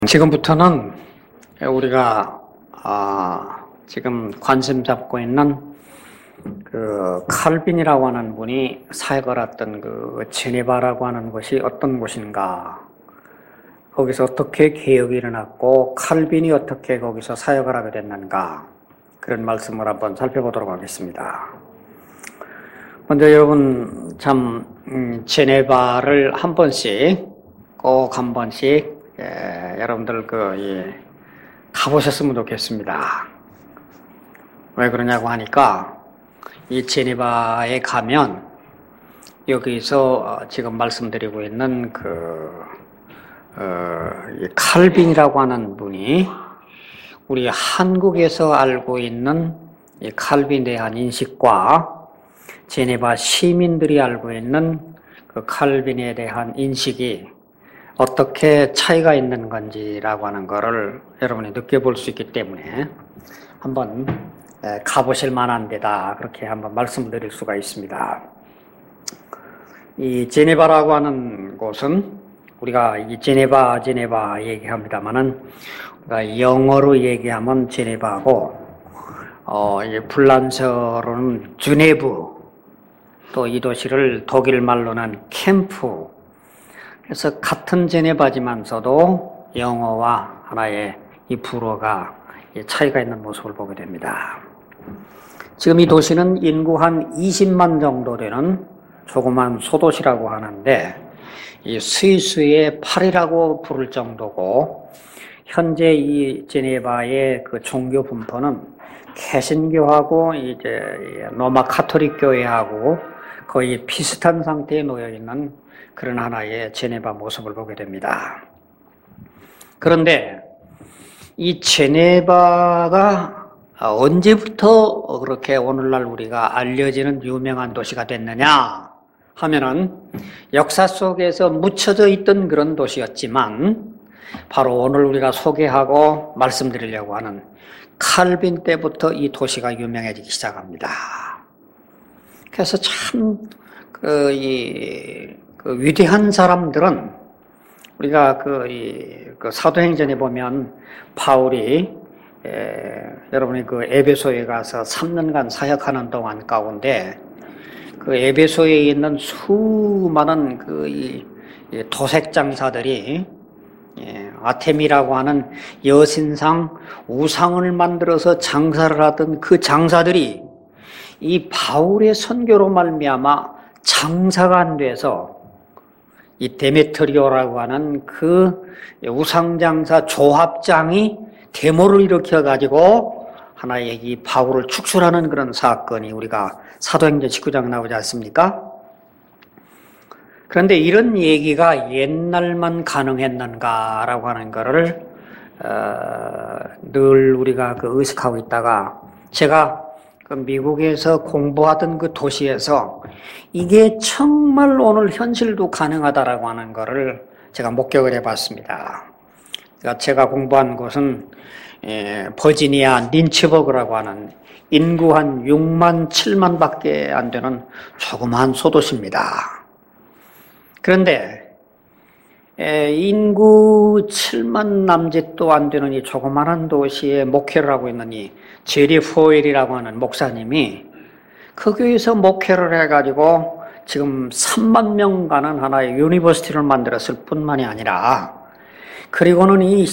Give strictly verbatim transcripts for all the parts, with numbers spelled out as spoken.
지금부터는 우리가 아, 지금 관심 잡고 있는 그 칼빈이라고 하는 분이 사역을 했던 그 제네바라고 하는 곳이 어떤 곳인가, 거기서 어떻게 개혁이 일어났고 칼빈이 어떻게 거기서 사역을 하게 됐는가, 그런 말씀을 한번 살펴보도록 하겠습니다. 먼저 여러분 참 음, 제네바를 한 번씩 꼭 한 번씩 예, 여러분들 그 예, 가보셨으면 좋겠습니다. 왜 그러냐고 하니까 이 제네바에 가면 여기서 지금 말씀드리고 있는 그 어, 이 칼빈이라고 하는 분이 우리 한국에서 알고 있는 이 칼빈에 대한 인식과 제네바 시민들이 알고 있는 그 칼빈에 대한 인식이 어떻게 차이가 있는 건지라고 하는 것을 여러분이 느껴볼 수 있기 때문에 한번 가보실 만한 데다, 그렇게 한번 말씀드릴 수가 있습니다. 이 제네바라고 하는 곳은 우리가 이 제네바 제네바 얘기합니다만은 우리가 영어로 얘기하면 제네바고, 어, 이 불란서로는 주네브, 또 이 도시를 독일 말로는 캠프. 그래서 같은 제네바지만서도 영어와 하나의 이 불어가 차이가 있는 모습을 보게 됩니다. 지금 이 도시는 인구 한 이십만 정도 되는 조그만 소도시라고 하는데, 이 스위스의 파리라고 부를 정도고, 현재 이 제네바의 그 종교 분포는 개신교하고 이제 로마 카톨릭 교회하고 거의 비슷한 상태에 놓여 있는 그런 하나의 제네바 모습을 보게 됩니다. 그런데 이 제네바가 언제부터 그렇게 오늘날 우리가 알려지는 유명한 도시가 됐느냐 하면은, 역사 속에서 묻혀져 있던 그런 도시였지만 바로 오늘 우리가 소개하고 말씀드리려고 하는 칼빈 때부터 이 도시가 유명해지기 시작합니다. 그래서 참 그 이 그 위대한 사람들은 우리가 그, 이, 그 사도행전에 보면 바울이 에, 여러분이 그 에베소에 가서 삼 년간 사역하는 동안 가운데 그 에베소에 있는 수많은 그 이, 이 도색 장사들이 예, 아테미라고 하는 여신상 우상을 만들어서 장사를 하던 그 장사들이 이 바울의 선교로 말미암아 장사가 안 돼서 이 데메트리오라고 하는 그 우상장사 조합장이 데모를 일으켜가지고 하나의 이 바울을 축출하는 그런 사건이 우리가 사도행전 십구 장 나오지 않습니까? 그런데 이런 얘기가 옛날만 가능했는가라고 하는 것을 어, 늘 우리가 그 의식하고 있다가, 제가 그 미국에서 공부하던 그 도시에서 이게 정말 오늘 현실도 가능하다라고 하는 것을 제가 목격을 해봤습니다. 그러니까 제가 공부한 곳은 에, 버지니아 린츠버그라고 하는 인구 한 육만, 칠만 밖에 안 되는 조그마한 소도시입니다. 그런데 에, 인구 칠만 남짓도 안 되는 이 조그마한 도시에 목회를 하고 있는 이 제리 포웰이라고 하는 목사님이 그 교회에서 목회를 해가지고 지금 삼만 명 가는 하나의 유니버시티를 만들었을 뿐만이 아니라, 그리고는 이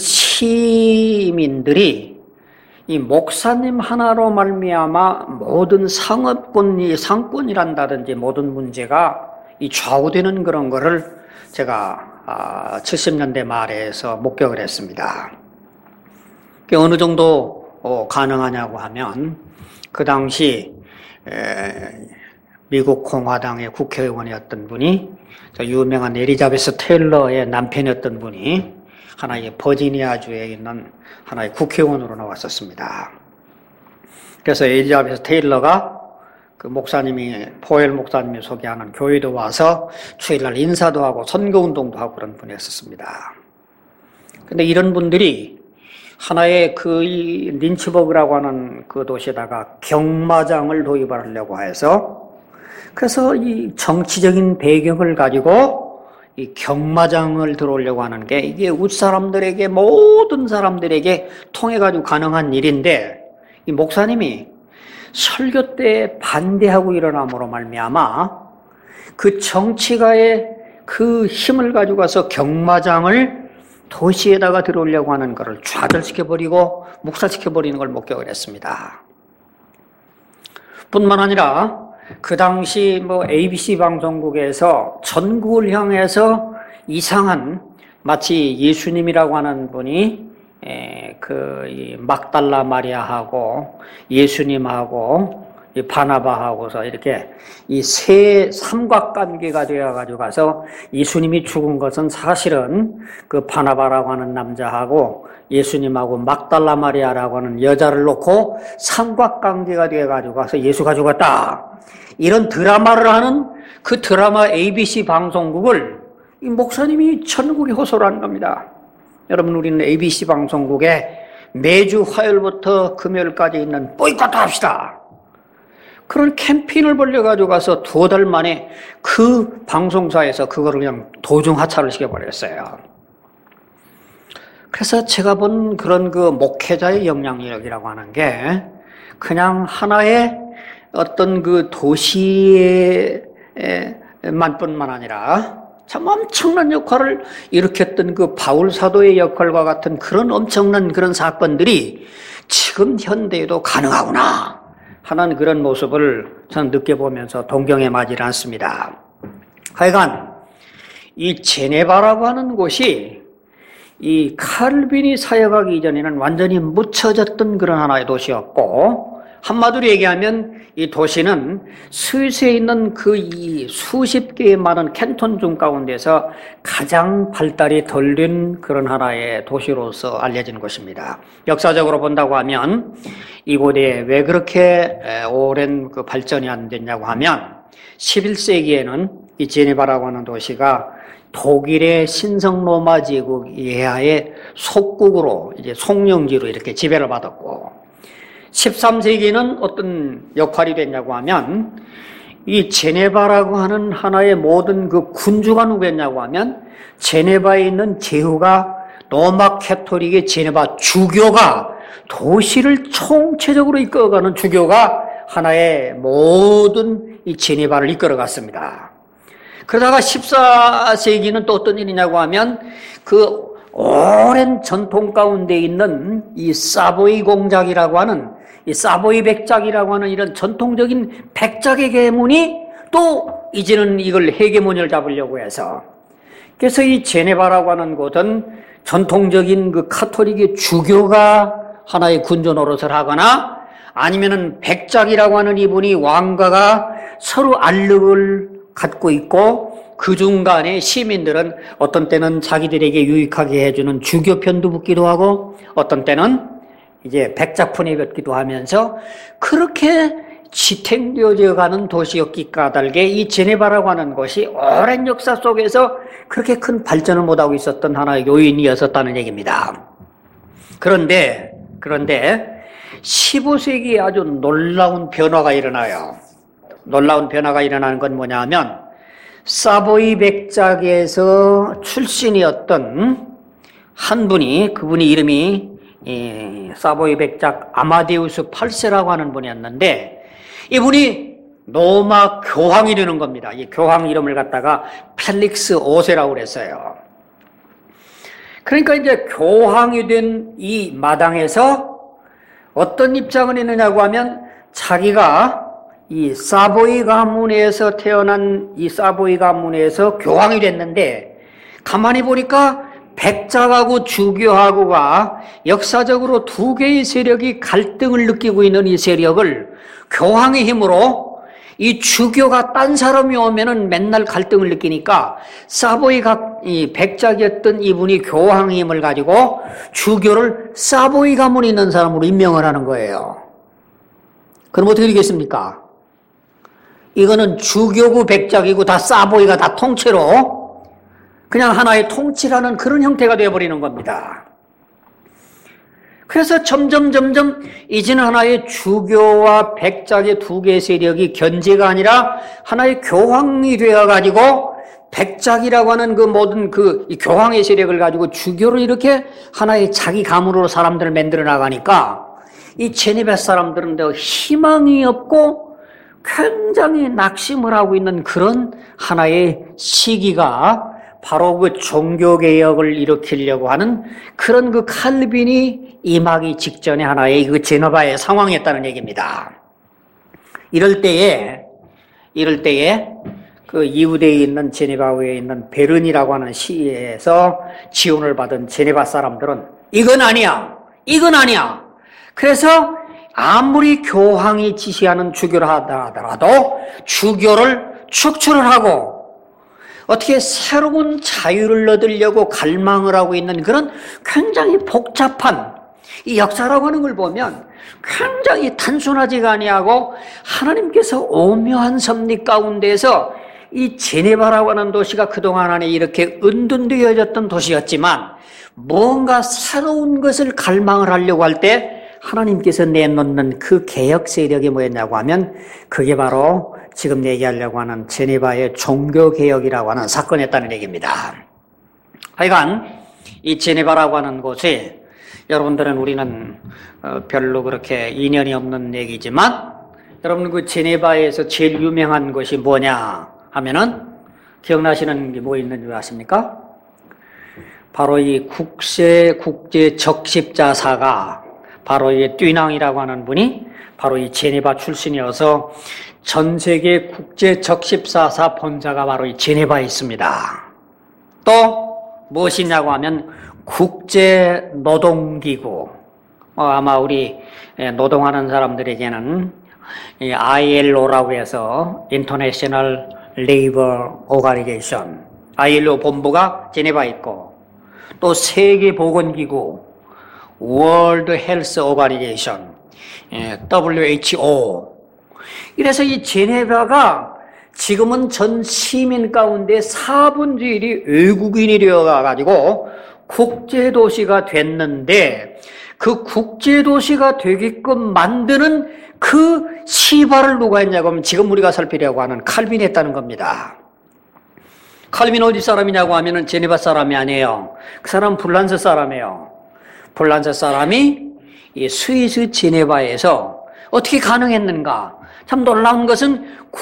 시민들이 이 목사님 하나로 말미암아 모든 상업권이 상권이란다든지 모든 문제가 이 좌우되는 그런 거를 제가 아, 칠십 년대 말에서 목격을 했습니다. 그게 어느 정도 어, 가능하냐고 하면, 그 당시 에, 미국 공화당의 국회의원이었던 분이, 저 유명한 엘리자베스 테일러의 남편이었던 분이 하나의 버지니아주에 있는 하나의 국회의원으로 나왔었습니다. 그래서 엘리자베스 테일러가 그 목사님이, 포엘 목사님이 소개하는 교회도 와서 주일날 인사도 하고 선교운동도 하고 그런 분이었습니다. 근데 이런 분들이 하나의 그 린츠버그라고 하는 그 도시에다가 경마장을 도입하려고 해서, 그래서 이 정치적인 배경을 가지고 이 경마장을 들어오려고 하는 게 이게 우리 사람들에게 모든 사람들에게 통해 가지고 가능한 일인데 이 목사님이 설교 때 반대하고 일어남으로 말미암아 그 정치가의 그 힘을 가지고 가서 경마장을 도시에다가 들어오려고 하는 것을 좌절시켜버리고 묵살시켜버리는 걸 목격을 했습니다. 뿐만 아니라 그 당시 뭐 에이비씨 방송국에서 전국을 향해서 이상한 마치 예수님이라고 하는 분이 그 막달라 마리아하고 예수님하고 이 바나바하고서 이렇게 이 세 삼각관계가 되어 가지고 가서 예수님이 죽은 것은 사실은 그 바나바라고 하는 남자하고 예수님하고 막달라 마리아라고 하는 여자를 놓고 삼각관계가 되어 가지고 가서 예수가 죽었다. 이런 드라마를 하는 그 드라마 에이비씨 방송국을 이 목사님이 천국에 호소를 하는 겁니다. 여러분, 우리는 에이비씨 방송국에 매주 화요일부터 금요일까지 있는 보이콧 합시다. 그런 캠페인을 벌려가지고 가서 두 달 만에 그 방송사에서 그거를 그냥 도중하차를 시켜버렸어요. 그래서 제가 본 그런 그 목회자의 영향력이라고 하는 게 그냥 하나의 어떤 그 도시에만 뿐만 아니라 참 엄청난 역할을 일으켰던 그 바울 사도의 역할과 같은 그런 엄청난 그런 사건들이 지금 현대에도 가능하구나 하는 그런 모습을 저는 느껴보면서 동경에 마질 않습니다. 하여간 이 제네바라고 하는 곳이 이 칼빈이 사역하기 이전에는 완전히 묻혀졌던 그런 하나의 도시였고, 한마디로 얘기하면 이 도시는 스위스에 있는 그 이 수십 개의 많은 캔톤 중 가운데서 가장 발달이 덜 된 그런 하나의 도시로서 알려진 곳입니다. 역사적으로 본다고 하면 이곳에 왜 그렇게 오랜 그 발전이 안 됐냐고 하면 십일 세기에는 이 제네바라고 하는 도시가 독일의 신성 로마 제국 이하의 속국으로 이제 속령지로 이렇게 지배를 받았고, 십삼 세기는 어떤 역할이 됐냐고 하면 이 제네바라고 하는 하나의 모든 그 군주가 누구였냐고 하면 제네바에 있는 제후가 로마 캐토릭의 제네바 주교가 도시를 총체적으로 이끌어가는 주교가 하나의 모든 이 제네바를 이끌어갔습니다. 그러다가 십사 세기는 또 어떤 일이냐고 하면 그 오랜 전통 가운데 있는 이 사보이 공작이라고 하는 이 사보이 백작이라고 하는 이런 전통적인 백작의 계문이 또 이제는 이걸 헤게모니를 잡으려고 해서, 그래서 이 제네바라고 하는 곳은 전통적인 그 카톨릭의 주교가 하나의 군주 노릇을 하거나 아니면은 백작이라고 하는 이분이 왕가가 서로 알력을 갖고 있고 그 중간에 시민들은 어떤 때는 자기들에게 유익하게 해주는 주교 편도 붙기도 하고 어떤 때는 이제 백작fun에 뱉기도 하면서 그렇게 지탱되어져 가는 도시였기 까닭에 이 제네바라고 하는 것이 오랜 역사 속에서 그렇게 큰 발전을 못하고 있었던 하나의 요인이었었다는 얘기입니다. 그런데 그런데 십오 세기에 아주 놀라운 변화가 일어나요. 놀라운 변화가 일어나는 건 뭐냐 하면 사보이 백작에서 출신이었던 한 분이, 그분이 이름이 이 사보이 백작 아마데우스 팔 세라고 하는 분이었는데 이분이 로마 교황이 되는 겁니다. 이 교황 이름을 갖다가 펠릭스 오 세라고 그랬어요. 그러니까 이제 교황이 된 이 마당에서 어떤 입장을 했느냐고 하면 자기가 이 사보이 가문에서 태어난 이 사보이 가문에서 교황이 됐는데 가만히 보니까 백작하고 주교하고가 역사적으로 두 개의 세력이 갈등을 느끼고 있는 이 세력을 교황의 힘으로, 이 주교가 딴 사람이 오면은 맨날 갈등을 느끼니까 사보이 각, 이 백작이었던 이분이 교황의 힘을 가지고 주교를 사보이 가문에 있는 사람으로 임명을 하는 거예요. 그럼 어떻게 되겠습니까? 이거는 주교고 백작이고 다 사보이가 다 통째로 그냥 하나의 통치라는 그런 형태가 되어버리는 겁니다. 그래서 점점 점점 이제는 하나의 주교와 백작의 두 개의 세력이 견제가 아니라 하나의 교황이 되어가지고 백작이라고 하는 그 모든 그 교황의 세력을 가지고 주교를 이렇게 하나의 자기 가문으로 사람들을 만들어 나가니까 이 제네바 사람들은 더 희망이 없고 굉장히 낙심을 하고 있는 그런 하나의 시기가 바로 그 종교개혁을 일으키려고 하는 그런 그 칼빈이 임하기 직전에 하나의 그 제네바의 상황이었다는 얘기입니다. 이럴 때에, 이럴 때에 그 이후대에 있는 제네바에 있는 베른이라고 하는 시에서 지원을 받은 제네바 사람들은 이건 아니야, 이건 아니야. 그래서 아무리 교황이 지시하는 주교를 하더라도 주교를 축출을 하고 어떻게 새로운 자유를 얻으려고 갈망을 하고 있는 그런 굉장히 복잡한 이 역사라고 하는 걸 보면 굉장히 단순하지가 아니하고 하나님께서 오묘한 섭리 가운데에서 이 제네바라고 하는 도시가 그동안 안에 이렇게 은둔되어졌던 도시였지만 뭔가 새로운 것을 갈망을 하려고 할 때 하나님께서 내놓는 그 개혁 세력이 뭐였냐고 하면 그게 바로 지금 얘기하려고 하는 제네바의 종교개혁이라고 하는 사건이었다는 얘기입니다. 하여간 이 제네바라고 하는 곳이 여러분들은 우리는 별로 그렇게 인연이 없는 얘기지만 여러분 그 제네바에서 제일 유명한 것이 뭐냐 하면은 기억나시는 게 뭐 있는 줄 아십니까? 바로 이 국세 국제 적십자사가 바로 이 듀낭이라고 하는 분이 바로 이 제네바 출신이어서 전 세계 국제 적십사사 본사가 바로 이 제네바에 있습니다. 또 무엇이냐고 하면 국제 노동기구, 어, 아마 우리 노동하는 사람들에게는 이 아이엘오라고 해서 International Labour Organization, 아이엘오 본부가 제네바에 있고 또 세계보건기구 World Health Organization, 더블유에이치오. 이래서 이 제네바가 지금은 전 시민 가운데 사분의 일이 외국인이 되어가지고 국제도시가 됐는데 그 국제도시가 되게끔 만드는 그 시발을 누가 했냐고 하면 지금 우리가 살피려고 하는 칼빈이 했다는 겁니다. 칼빈 어디 사람이냐고 하면은 제네바 사람이 아니에요. 그 사람은 불란서 사람이에요. 불란서 사람이 이 스위스 제네바에서 어떻게 가능했는가? 참 놀라운 것은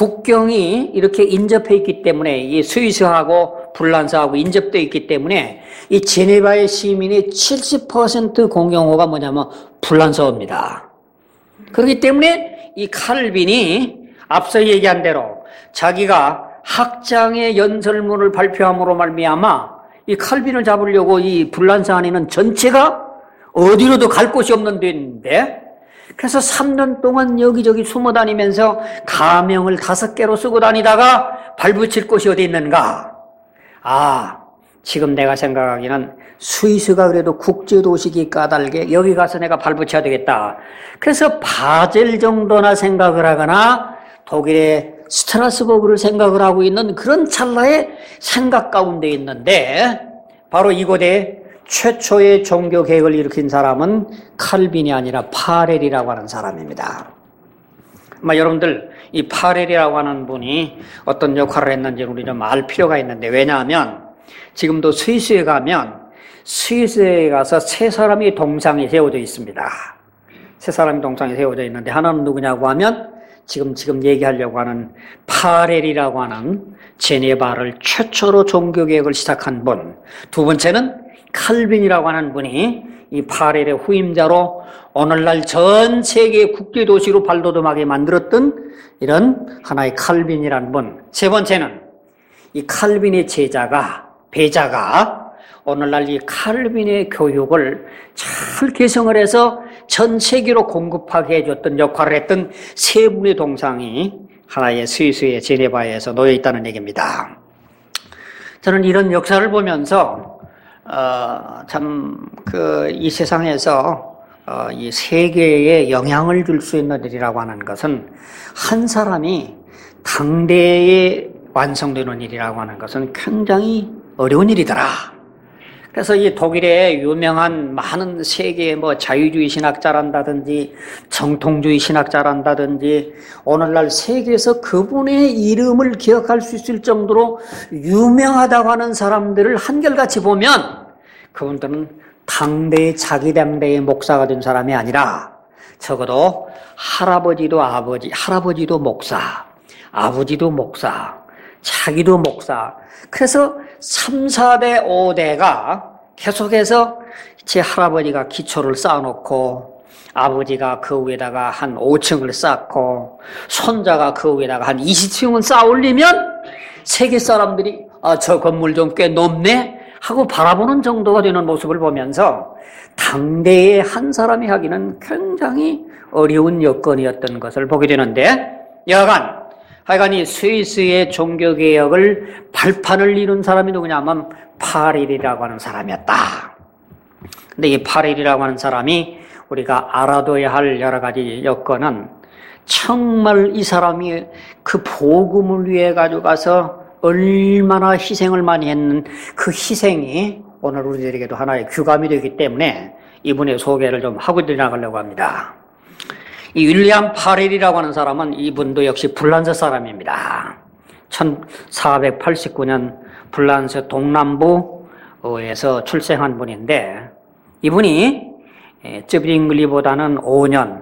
국경이 이렇게 인접해 있기 때문에 이 스위스하고 불란서하고 인접되어 있기 때문에 이 제네바의 시민의 칠십 퍼센트 공용어가 뭐냐면 불란서어입니다. 그렇기 때문에 이 칼빈이 앞서 얘기한 대로 자기가 학장의 연설문을 발표함으로 말미암아 이 칼빈을 잡으려고 이 불란서 안에는 전체가 어디로도 갈 곳이 없는 데인데 그래서 삼 년 동안 여기저기 숨어 다니면서 가명을 다섯 개로 쓰고 다니다가 발붙일 곳이 어디 있는가? 아, 지금 내가 생각하기는 스위스가 그래도 국제도시기 까닭에 여기 가서 내가 발붙여야 되겠다. 그래서 바젤 정도나 생각을 하거나 독일의 스트라스버그를 생각을 하고 있는 그런 찰나의 생각 가운데 있는데 바로 이곳에 최초의 종교개혁을 일으킨 사람은 칼빈이 아니라 파렐이라고 하는 사람입니다. 아마 여러분들 이 파렐이라고 하는 분이 어떤 역할을 했는지는 우리 좀 알 필요가 있는데 왜냐하면 지금도 스위스에 가면 스위스에 가서 세 사람이 동상이 세워져 있습니다. 세 사람이 동상이 세워져 있는데 하나는 누구냐고 하면 지금 지금 얘기하려고 하는 파렐이라고 하는 제네바를 최초로 종교개혁을 시작한 분, 두 번째는 칼빈이라고 하는 분이 이 파렐의 후임자로 오늘날 전 세계 국제도시로 발돋움하게 만들었던 이런 하나의 칼빈이라는 분, 세 번째는 이 칼빈의 제자가 배자가 오늘날 이 칼빈의 교육을 잘 개성을 해서 전 세계로 공급하게 해줬던 역할을 했던 세 분의 동상이 하나의 스위스의 제네바에서 놓여 있다는 얘기입니다. 저는 이런 역사를 보면서 어, 참, 그, 이 세상에서, 어, 이 세계에 영향을 줄 수 있는 일이라고 하는 것은 한 사람이 당대에 완성되는 일이라고 하는 것은 굉장히 어려운 일이더라. 그래서 이 독일의 유명한 많은 세계의 뭐 자유주의 신학자란다든지 정통주의 신학자란다든지 오늘날 세계에서 그분의 이름을 기억할 수 있을 정도로 유명하다고 하는 사람들을 한결같이 보면 그분들은 당대의 자기 당대의 목사가 된 사람이 아니라 적어도 할아버지도 아버지, 할아버지도 목사, 아버지도 목사, 자기도 목사. 그래서 삼, 사 대, 오 대가 계속해서 제 할아버지가 기초를 쌓아놓고 아버지가 그 위에다가 한 오 층을 쌓고 손자가 그 위에다가 한 이십 층을 쌓아 올리면 세계 사람들이 아, 저 건물 좀 꽤 높네 하고 바라보는 정도가 되는 모습을 보면서 당대의 한 사람이 하기는 굉장히 어려운 여건이었던 것을 보게 되는데 여하간 하여간 이 스위스의 종교개혁을 발판을 이룬 사람이 누구냐면 파렐이라고 하는 사람이었다. 근데 이 파렐이라고 하는 사람이 우리가 알아둬야 할 여러 가지 여건은 정말 이 사람이 그 복음을 위해 가지고 가서 얼마나 희생을 많이 했는 그 희생이 오늘 우리들에게도 하나의 규감이 되기 때문에 이분의 소개를 좀 하고 지나가려고 합니다. 이 윌리엄 파렐이라고 하는 사람은 이분도 역시 불란서 사람입니다. 천사백팔십구 년 불란서 동남부에서 출생한 분인데 이분이 쯔빙글리보다는 오 년,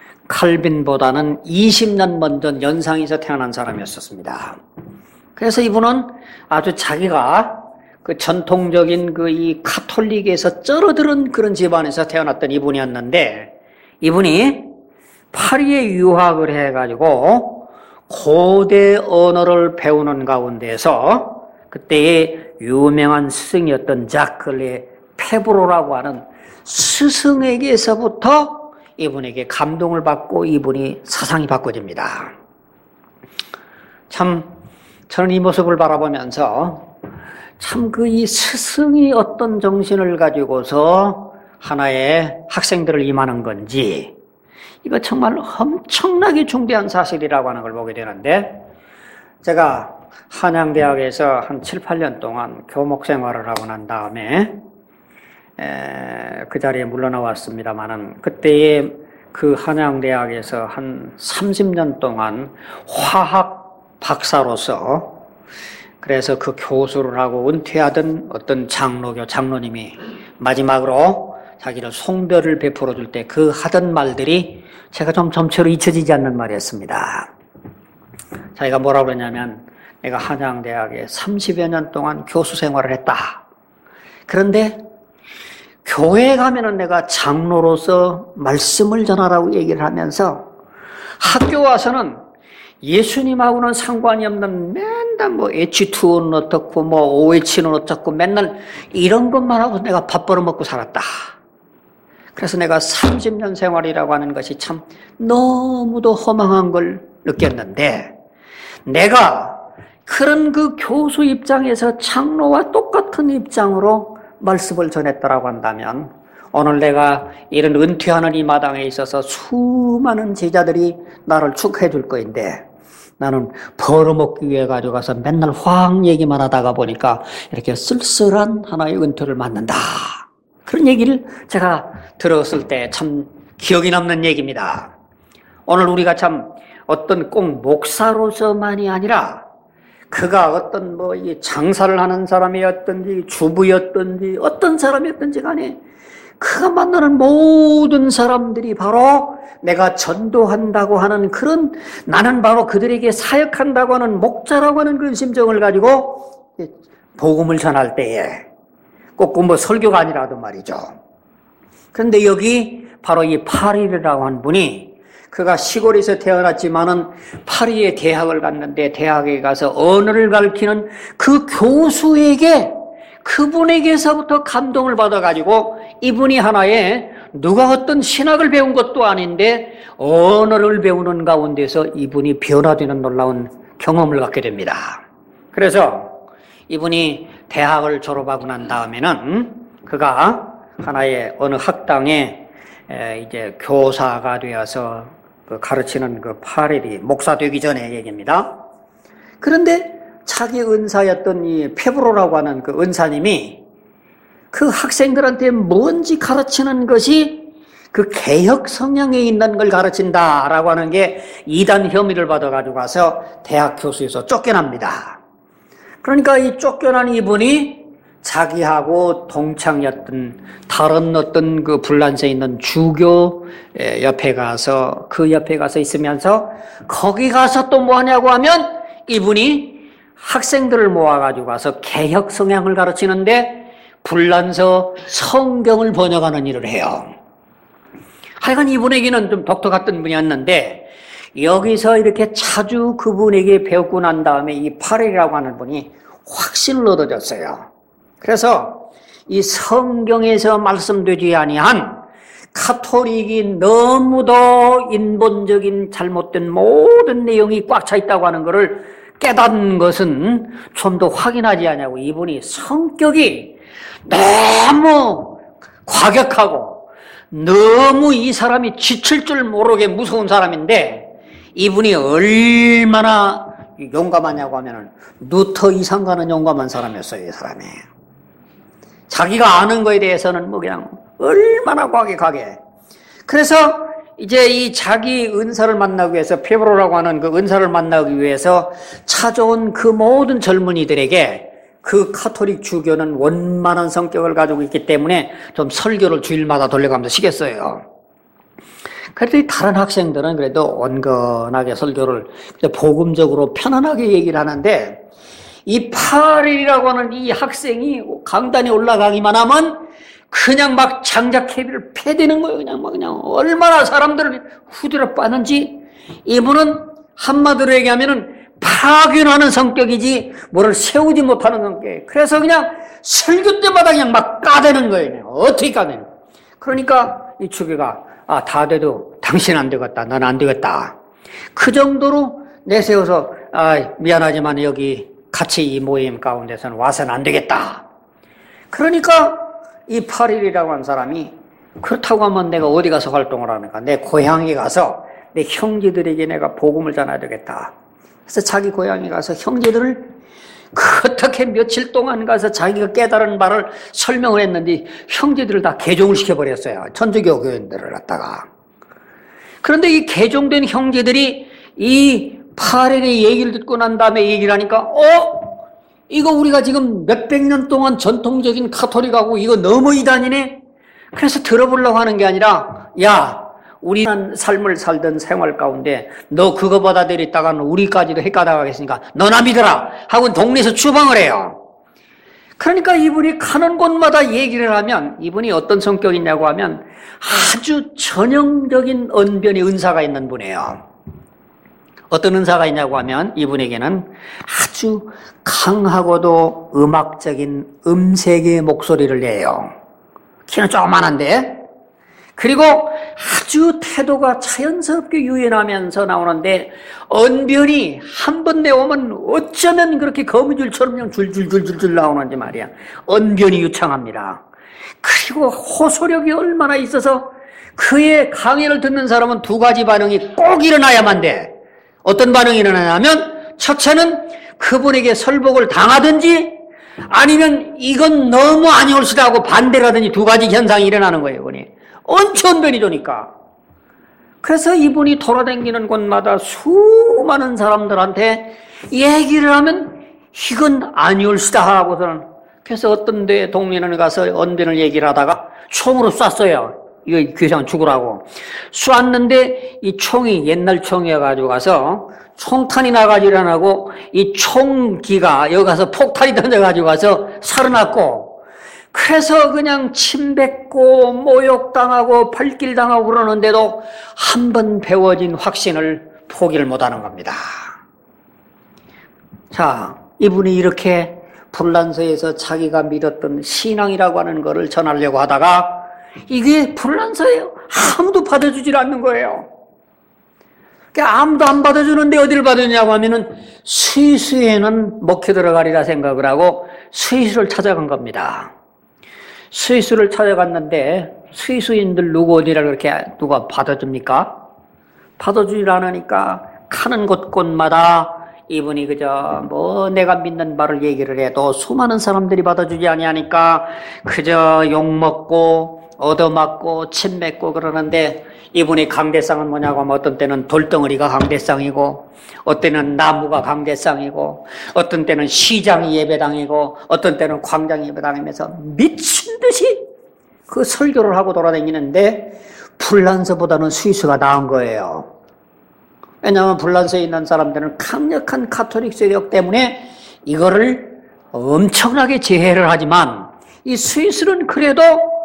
칼빈보다는 이십 년 먼저 연상에서 태어난 사람이었습니다. 그래서 이분은 아주 자기가 그 전통적인 그 이 카톨릭에서 쩔어들은 그런 집안에서 태어났던 이분이었는데 이분이 파리에 유학을 해가지고 고대 언어를 배우는 가운데서 그때의 유명한 스승이었던 자클레 페브로라고 하는 스승에게서부터 이분에게 감동을 받고 이분이 사상이 바꿔집니다. 참 저는 이 모습을 바라보면서 참 그 이 스승이 어떤 정신을 가지고서 하나의 학생들을 임하는 건지 이거 정말 엄청나게 중대한 사실이라고 하는 걸 보게 되는데 제가 한양대학에서 한 칠, 팔 년 동안 교목 생활을 하고 난 다음에 에, 그 자리에 물러나왔습니다만은 그때의 그 한양대학에서 한 삼십 년 동안 화학 박사로서 그래서 그 교수를 하고 은퇴하던 어떤 장로교 장로님이 마지막으로 자기를 송별을 베풀어 줄 때 그 하던 말들이 제가 좀 점체로 잊혀지지 않는 말이었습니다. 자기가 뭐라고 그러냐면 내가 한양대학에 삼십여 년 동안 교수 생활을 했다. 그런데 교회에 가면은 내가 장로로서 말씀을 전하라고 얘기를 하면서 학교 와서는 예수님하고는 상관이 없는 맨날 뭐 에이치 투오는 어떻고 뭐 오에이치는 어쩌고 맨날 이런 것만 하고 내가 밥 벌어먹고 살았다. 그래서 내가 삼십 년 생활이라고 하는 것이 참 너무도 허망한 걸 느꼈는데 내가 그런 그 교수 입장에서 장로와 똑같은 입장으로 말씀을 전했다라고 한다면 오늘 내가 이런 은퇴하는 이 마당에 있어서 수많은 제자들이 나를 축하해 줄 거인데 나는 벌어먹기 위해 가져가서 맨날 화학 얘기만 하다가 보니까 이렇게 쓸쓸한 하나의 은퇴를 맞는다. 그런 얘기를 제가 들었을 때 참 기억이 남는 얘기입니다. 오늘 우리가 참 어떤 꼭 목사로서만이 아니라 그가 어떤 뭐 장사를 하는 사람이었든지 주부였든지 어떤 사람이었든지 간에 그가 만나는 모든 사람들이 바로 내가 전도한다고 하는 그런 나는 바로 그들에게 사역한다고 하는 목자라고 하는 그런 심정을 가지고 복음을 전할 때에 꼭 뭐 설교가 아니라도 말이죠. 그런데 여기 바로 이 파리라고 하는 분이 그가 시골에서 태어났지만은 파리에 대학을 갔는데 대학에 가서 언어를 가르치는 그 교수에게 그분에게서부터 감동을 받아가지고 이분이 하나의 누가 어떤 신학을 배운 것도 아닌데 언어를 배우는 가운데서 이분이 변화되는 놀라운 경험을 갖게 됩니다. 그래서 이분이 대학을 졸업하고 난 다음에는 그가 하나의 어느 학당에 이제 교사가 되어서 그 가르치는 그 파렐이 목사 되기 전의 얘기입니다. 그런데 자기 은사였던 이 페브로라고 하는 그 은사님이 그 학생들한테 뭔지 가르치는 것이 그 개혁 성향에 있는 걸 가르친다라고 하는 게 이단 혐의를 받아가지고 가서 대학 교수에서 쫓겨납니다. 그러니까 이 쫓겨난 이분이 자기하고 동창이었던 다른 어떤 그 불란서에 있는 주교 옆에 가서 그 옆에 가서 있으면서 거기 가서 또 뭐 하냐고 하면 이분이 학생들을 모아가지고 가서 개혁 성향을 가르치는데 불란서 성경을 번역하는 일을 해요. 하여간 이분에게는 좀 독특 같은 분이었는데 여기서 이렇게 자주 그분에게 배우고 난 다음에 이 파렐이라고 하는 분이 확신을 얻어졌어요. 그래서 이 성경에서 말씀되지 아니한 카톨릭이 너무도 인본적인 잘못된 모든 내용이 꽉 차 있다고 하는 것을 깨닫는 것은 좀 더 확인하지 않냐고. 이분이 성격이 너무 과격하고 너무 이 사람이 지칠 줄 모르게 무서운 사람인데 이분이 얼마나 용감하냐고 하면은 루터 이상 가는 용감한 사람이었어요. 이 사람이 자기가 아는 거에 대해서는 뭐 그냥 얼마나 과격하게. 그래서 이제 이 자기 은사를 만나기 위해서 페브로라고 하는 그 은사를 만나기 위해서 찾아온 그 모든 젊은이들에게 그 카톨릭 주교는 원만한 성격을 가지고 있기 때문에 좀 설교를 주일마다 돌려가면서 시켰어요. 그래도 다른 학생들은 그래도 온건하게 설교를 복음적으로 편안하게 얘기를 하는데 이 파렐이라고 하는 이 학생이 강단에 올라가기만 하면 그냥 막 장작캐비를 패대는 거예요. 그냥 막 그냥 얼마나 사람들을 후드려 빠는지. 이분은 한마디로 얘기하면은 파견하는 성격이지 뭐를 세우지 못하는 성격. 그래서 그냥 설교 때마다 그냥 막 까대는 거예요. 어떻게 까대는? 그러니까 이 주교가 아, 다 돼도 당신 안 되겠다. 넌 안 되겠다. 그 정도로 내세워서 아, 미안하지만 여기 같이 이 모임 가운데서는 와서는 안 되겠다. 그러니까 이 파렐이라고 하는 사람이 그렇다고 하면 내가 어디 가서 활동을 하는가? 내 고향에 가서 내 형제들에게 내가 복음을 전해야 되겠다. 그래서 자기 고향에 가서 형제들을 어떻게 며칠 동안 가서 자기가 깨달은 바를 설명을 했는데 형제들을 다 개종을 시켜버렸어요. 천주교 교인들을 갖다가. 그런데 이 개종된 형제들이 이 파렐의 얘기를 듣고 난 다음에 얘기를 하니까 어? 이거 우리가 지금 몇백 년 동안 전통적인 카톨릭하고 이거 너무 이단이네? 그래서 들어보려고 하는 게 아니라 야, 우리는 삶을 살던 생활 가운데 너 그거 받아들였다가는 우리까지도 헷가다가겠으니까 너나 믿어라 하고 동네에서 추방을 해요. 그러니까 이분이 가는 곳마다 얘기를 하면 이분이 어떤 성격이냐고 하면 아주 전형적인 언변의 은사가 있는 분이에요. 어떤 은사가 있냐고 하면 이분에게는 아주 강하고도 음악적인 음색의 목소리를 내요. 키는 조그만한데 그리고 아주 태도가 자연스럽게 유연하면서 나오는데 언변이 한 번 내오면 어쩌면 그렇게 거미줄처럼 그냥 줄줄줄줄줄 나오는지 말이야. 언변이 유창합니다. 그리고 호소력이 얼마나 있어서 그의 강의를 듣는 사람은 두 가지 반응이 꼭 일어나야만 돼. 어떤 반응이 일어나냐면 첫째는 그분에게 설복을 당하든지 아니면 이건 너무 아니올시다 하고 반대를 하든지 두 가지 현상이 일어나는 거예요. 이분이 엄청 변이 좋으니까. 그래서 이분이 돌아다니는 곳마다 수많은 사람들한테 얘기를 하면 이건 아니올시다 하고서는 그래서 어떤 데 동네에 가서 언변을 얘기를 하다가 총으로 쐈어요. 이거 귀상 죽으라고. 쐈는데 이 총이 옛날 총이어가지고 가서 총탄이 나가지고 일어나고 이 총기가 여기 가서 폭탄이 던져가지고 가서 살아났고 그래서 그냥 침뱉고 모욕당하고 발길당하고 그러는데도 한 번 배워진 확신을 포기를 못하는 겁니다. 자, 이분이 이렇게 불란서에서 자기가 믿었던 신앙이라고 하는 것을 전하려고 하다가 이게 불란서예요. 아무도 받아주질 않는 거예요. 그러니까 아무도 안 받아주는데 어디를 받았냐고 하면은 스위스에는 먹혀 들어가리라 생각을 하고 스위스를 찾아간 겁니다. 스위스를 찾아갔는데 스위스인들 누구 어디라 그렇게 누가 받아줍니까? 받아주질 않으니까 가는 곳곳마다 이분이 그저 뭐 내가 믿는 바를 얘기를 해도 수많은 사람들이 받아주지 아니하니까 그저 욕먹고 얻어맞고 침 맺고 그러는데, 이분이 강대상은 뭐냐고 하면 어떤 때는 돌덩어리가 강대상이고, 어떤 때는 나무가 강대상이고, 어떤 때는 시장이 예배당이고, 어떤 때는 광장이 예배당이면서 미친 듯이 그 설교를 하고 돌아다니는데 불란서보다는 스위스가 나은 거예요. 왜냐하면 불란서에 있는 사람들은 강력한 가톨릭 세력 때문에 이거를 엄청나게 제해를 하지만, 이 스위스는 그래도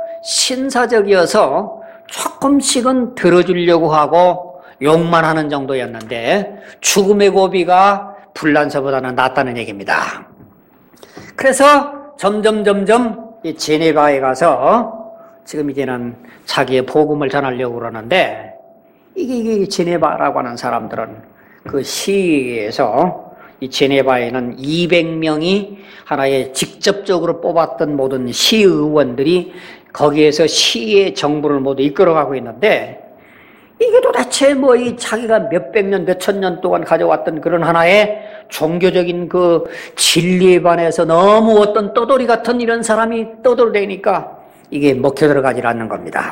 신사적이어서 조금씩은 들어주려고 하고 욕만 하는 정도였는데 죽음의 고비가 불란서보다는 낫다는 얘기입니다. 그래서 점점 점점 이 제네바에 가서 지금 이제는 자기의 복음을 전하려고 그러는데, 이게, 이게 제네바라고 하는 사람들은 그 시에서 이 제네바에는 이백 명이 하나의 직접적으로 뽑았던 모든 시의원들이 거기에서 시의 정부를 모두 이끌어가고 있는데, 이게 도대체 뭐 이 자기가 몇백 년, 몇천 년 동안 가져왔던 그런 하나의 종교적인 그 진리에 반해서 너무 어떤 떠돌이 같은 이런 사람이 떠돌대니까 이게 먹혀 들어가질 않는 겁니다.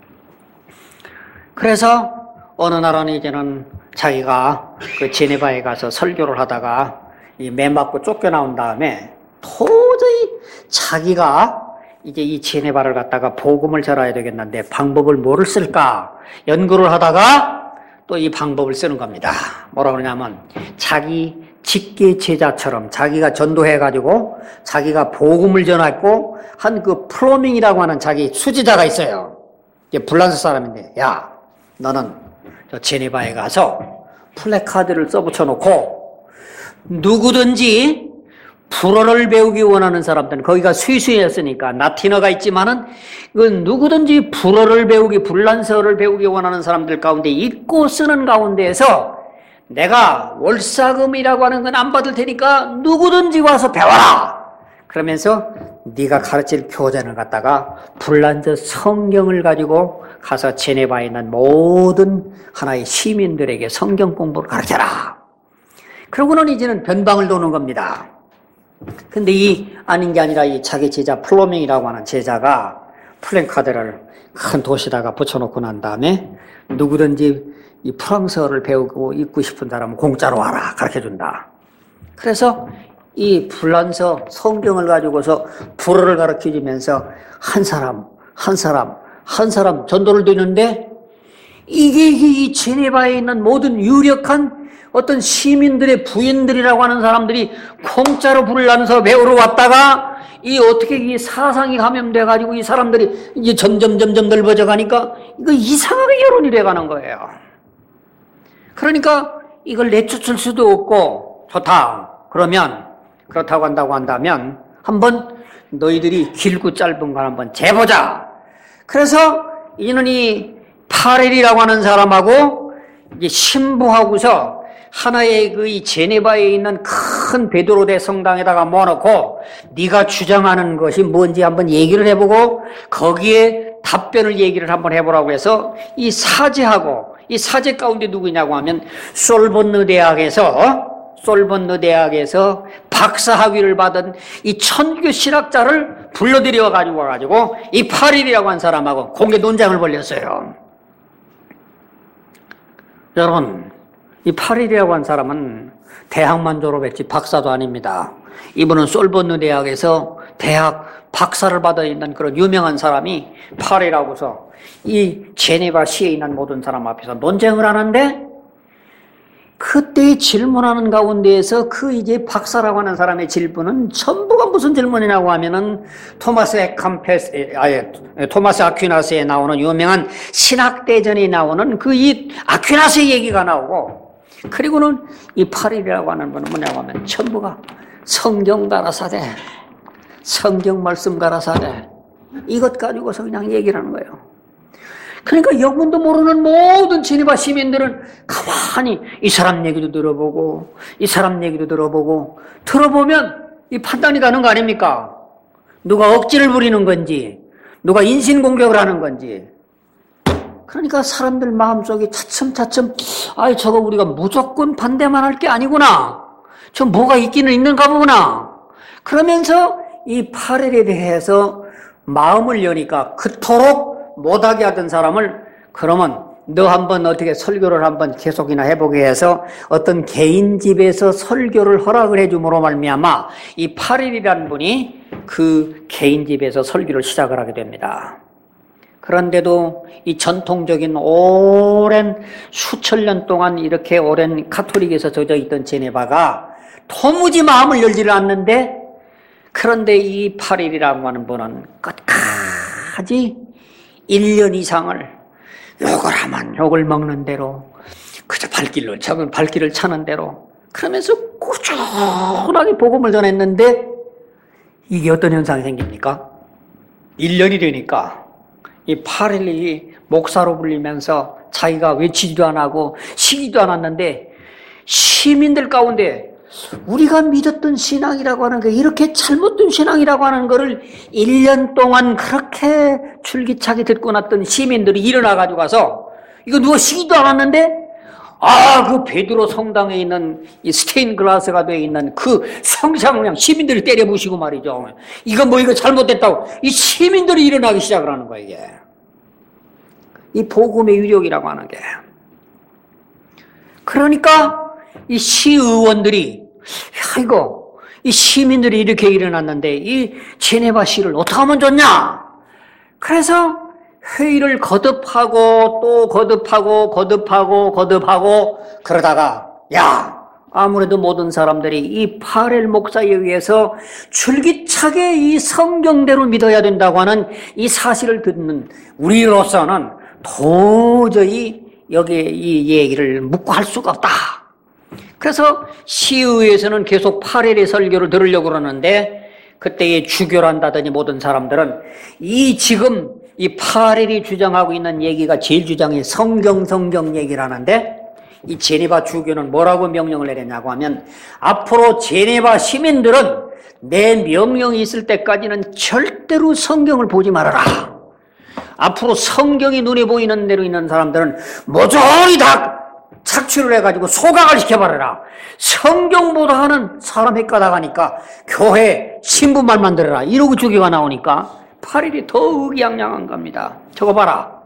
그래서 어느 날은 이제는 자기가 그 제네바에 가서 설교를 하다가 이 매 맞고 쫓겨나온 다음에 도저히 자기가 이제 이 제네바를 갖다가 복음을 전해야 되겠는데 방법을 뭐를 쓸까 연구를 하다가 또 이 방법을 쓰는 겁니다. 뭐라 그러냐면, 자기 직계 제자처럼 자기가 전도해가지고 자기가 복음을 전했고 한 그 플로밍이라고 하는 자기 수지자가 있어요. 이게 불란서 사람인데, 야, 너는 저 제네바에 가서 플래카드를 써붙여놓고 누구든지 불어를 배우기 원하는 사람들은, 거기가 스위스였으니까 라틴어가 있지만은 그 누구든지 불어를 배우기, 불란서를 배우기 원하는 사람들 가운데 읽고 쓰는 가운데에서 내가 월사금이라고 하는 건 안 받을 테니까 누구든지 와서 배워라. 그러면서 네가 가르칠 교재를 갖다가 불란서 성경을 가지고 가서 제네바에 있는 모든 하나의 시민들에게 성경 공부를 가르쳐라. 그러고는 이제는 변방을 도는 겁니다. 근데 이 아닌 게 아니라 이 자기 제자 플로밍이라고 하는 제자가 플랜카드를 큰 도시다가 붙여놓고 난 다음에 누구든지 이 프랑스어를 배우고 읽고 싶은 사람은 공짜로 와라 가르쳐준다. 그래서 이 불란서 성경을 가지고서 불어를 가르쳐주면서 한 사람 한 사람 한 사람 전도를 되는데, 이게 이 제네바에 있는 모든 유력한 어떤 시민들의 부인들이라고 하는 사람들이 공짜로 불란서 배우러 왔다가 이 어떻게 이 사상이 감염돼가지고 이 사람들이 이제 점점 점점 넓어져 가니까 이거 이상하게 여론이 돼가는 거예요. 그러니까 이걸 내쫓을 수도 없고, 좋다 그러면 그렇다고 한다고 한다면 한번 너희들이 길고 짧은 걸 한번 재보자. 그래서 이는 이 파렐이라고 하는 사람하고 이제 신부하고서 하나의 그 이 제네바에 있는 큰 베드로대 성당에다가 모아놓고 네가 주장하는 것이 뭔지 한번 얘기를 해보고 거기에 답변을 얘기를 한번 해보라고 해서 이 사제하고, 이 사제 가운데 누구냐고 하면 솔본느 대학에서 솔본느 대학에서 박사 학위를 받은 이 천주교 신학자를 불러들여 가지고 와가지고 이 파렐이라고 한 사람하고 공개 논쟁을 벌였어요. 여러분, 이 파렐이라고 한 사람은 대학만 졸업했지 박사도 아닙니다. 이분은 솔본느 대학에서 대학 박사를 받아 있는 그런 유명한 사람이 파렐이라고서 이 제네바 시에 있는 모든 사람 앞에서 논쟁을 하는데, 그때 질문하는 가운데에서 그 이제 박사라고 하는 사람의 질문은 전부가 무슨 질문이냐고 하면은 토마스 에캄페스, 아예 토마스 아퀴나스에 나오는 유명한 신학대전에 나오는 그 이 아퀴나스의 얘기가 나오고, 그리고는 이 파렐이라고 하는 분은 뭐냐고 하면 전부가 성경 가라사대, 성경 말씀 가라사대, 이것 가지고서 그냥 얘기를 하는 거예요. 그러니까 영문도 모르는 모든 제네바 시민들은 가만히 이 사람 얘기도 들어보고 이 사람 얘기도 들어보고, 들어보면 이 판단이 가는 거 아닙니까? 누가 억지를 부리는 건지 누가 인신공격을 하는 건지. 그러니까 사람들 마음속에 차츰차츰 아이 저거 우리가 무조건 반대만 할 게 아니구나 좀 뭐가 있기는 있는가 보구나. 그러면서 이 팔 일에 대해서 마음을 여니까 그토록 못하게 하던 사람을 그러면 너 한번 어떻게 설교를 한번 계속이나 해보게 해서 어떤 개인 집에서 설교를 허락을 해줌으로 말미암아 이 팔 일이라는 분이 그 개인 집에서 설교를 시작을 하게 됩니다. 그런데도 이 전통적인 오랜 수천 년 동안 이렇게 오랜 가톨릭에서 젖어 있던 제네바가 도무지 마음을 열지를 않는데, 그런데 이 팔 일이라고 하는 분은 끝까지 일 년 이상을 욕을 하면 욕을 먹는 대로, 그저 발길로 저건 발길을 차는 대로 그러면서 꾸준하게 복음을 전했는데, 이게 어떤 현상이 생깁니까? 일 년이 되니까 이 팔 일이 목사로 불리면서 자기가 외치지도 안 하고 시기도 않았는데 시민들 가운데 우리가 믿었던 신앙이라고 하는 게 이렇게 잘못된 신앙이라고 하는 거를 일 년 동안 그렇게 줄기차게 듣고 났던 시민들이 일어나가지고 가서 이거 누가 시기도 않았는데, 아, 그 베드로 성당에 있는 이 스테인 글라스가 되어 있는 그 성상을 그냥 시민들이 때려부시고 말이죠. 이거 뭐 이거 잘못됐다고 이 시민들이 일어나기 시작을 하는 거예요, 이게. 이 복음의 위력이라고 하는 게. 그러니까 이 시의원들이, 야, 이거, 이 시민들이 이렇게 일어났는데 이 제네바 시를 어떻게 하면 좋냐? 그래서 회의를 거듭하고 또 거듭하고 거듭하고 거듭하고 그러다가, 야, 아무래도 모든 사람들이 이 파렐 목사에 의해서 줄기차게 이 성경대로 믿어야 된다고 하는 이 사실을 듣는 우리로서는 도저히 여기에 이 얘기를 묻고 할 수가 없다. 그래서 시의회에서는 계속 파렐의 설교를 들으려고 그러는데, 그때에 주교란다더니 모든 사람들은 이 지금 이 파렐이 주장하고 있는 얘기가 제일 주장이 성경 성경 얘기를 하는데, 이 제네바 주교는 뭐라고 명령을 내렸냐고 하면, 앞으로 제네바 시민들은 내 명령이 있을 때까지는 절대로 성경을 보지 말아라. 앞으로 성경이 눈에 보이는 대로 있는 사람들은 모조리 다 착취를 해가지고 소각을 시켜버려라. 성경보다 하는 사람 헷가다가니까 교회 신부 말만 들어라. 이러고 주교가 나오니까 팔 일이 더 의기양양한 겁니다. 저거 봐라.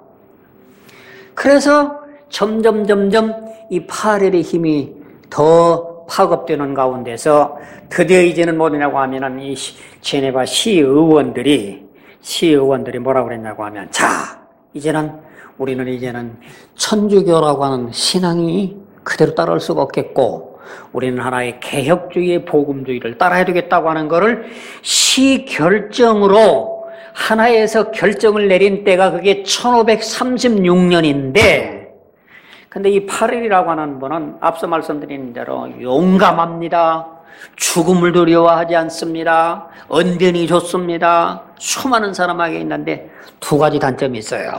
그래서 점점 점점 이 팔 일의 힘이 더 파급되는 가운데서 드디어 이제는 뭐냐고 하면은 이 제네바 시의원들이 시의원들이 뭐라고 그랬냐고 하면, 자, 이제는 우리는 이제는 천주교라고 하는 신앙이 그대로 따라올 수가 없겠고, 우리는 하나의 개혁주의의 복음주의를 따라야 되겠다고 하는 것을 시 결정으로 하나에서 결정을 내린 때가 그게 천오백삼십육 년인데, 근데 이 팔 일이라고 하는 분은 앞서 말씀드린 대로 용감합니다. 죽음을 두려워하지 않습니다. 언변이 좋습니다. 수많은 사람에게 있는데 두 가지 단점이 있어요.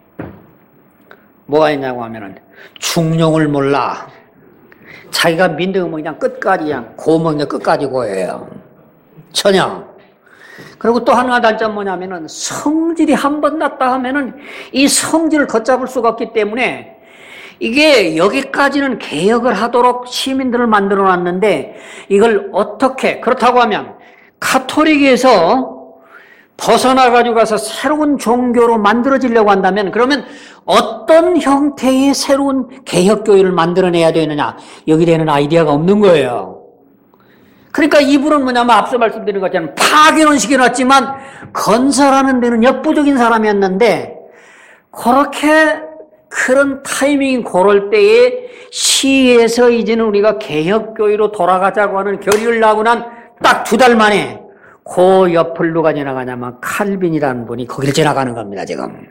뭐가 있냐고 하면은 중용을 몰라. 자기가 믿는 거 그냥 끝까지 그냥 고먹는 끝까지 고해요. 전혀. 그리고 또 하나 단점 뭐냐면은 성질이 한 번 났다 하면은 이 성질을 걷잡을 수가 없기 때문에, 이게 여기까지는 개혁을 하도록 시민들을 만들어 놨는데 이걸 어떻게, 그렇다고 하면 가톨릭에서 벗어나가지고 가서 새로운 종교로 만들어지려고 한다면, 그러면 어떤 형태의 새로운 개혁교회를 만들어내야 되느냐, 여기 되는 아이디어가 없는 거예요. 그러니까 이분은 뭐냐면 앞서 말씀드린 것처럼 파견은 시켜놨지만 건설하는 데는 역부족인 사람이었는데, 그렇게 그런 타이밍이 고를 때에 시에서 이제는 우리가 개혁교회로 돌아가자고 하는 결의를 하고 난 딱 두 달 만에 그 옆을 누가 지나가냐면 칼빈이라는 분이 거기를 지나가는 겁니다, 지금.